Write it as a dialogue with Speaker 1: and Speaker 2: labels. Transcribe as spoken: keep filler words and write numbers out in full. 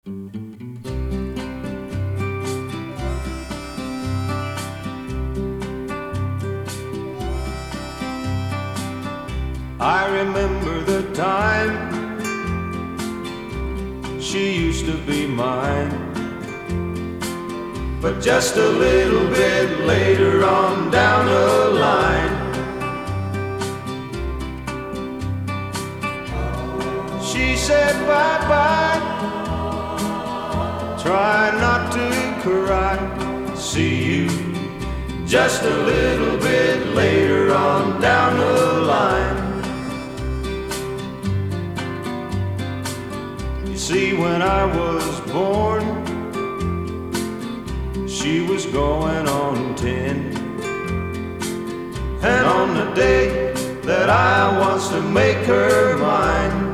Speaker 1: I remember the time she used to be mine, but just a little bit later on down the line, she said bye-bye. Try not to cry. See you just a little bit later on down the line. You see, when I was born, she was going on ten. And on the day that I was to make her mine,